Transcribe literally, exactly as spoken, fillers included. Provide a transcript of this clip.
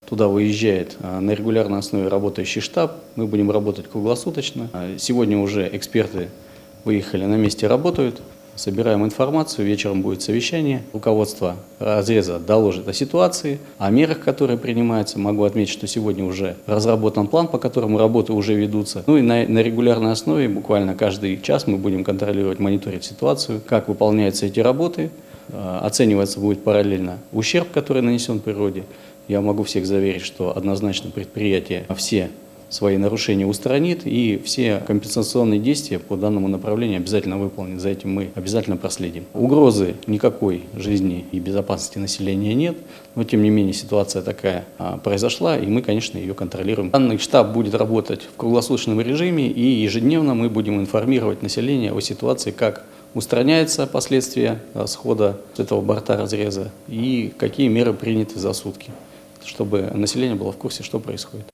Туда выезжает на регулярной основе работающий штаб. Мы будем работать круглосуточно. Сегодня уже эксперты выехали на месте, работают. Собираем информацию, вечером будет совещание. Руководство разреза доложит о ситуации, о мерах, которые принимаются. Могу отметить, что сегодня уже разработан план, по которому работы уже ведутся. Ну и на, на регулярной основе, буквально каждый час мы будем контролировать, мониторить ситуацию, как выполняются эти работы. Оцениваться будет параллельно ущерб, который нанесен природе. Я могу всех заверить, что однозначно предприятие все свои нарушения устранит и все компенсационные действия по данному направлению обязательно выполнит. За этим мы обязательно проследим. Угрозы никакой жизни и безопасности населения нет, но тем не менее ситуация такая произошла, и мы, конечно, ее контролируем. Данный штаб будет работать в круглосуточном режиме, и ежедневно мы будем информировать население о ситуации, как устраняются последствия схода этого борта разреза и какие меры приняты за сутки, чтобы население было в курсе, что происходит.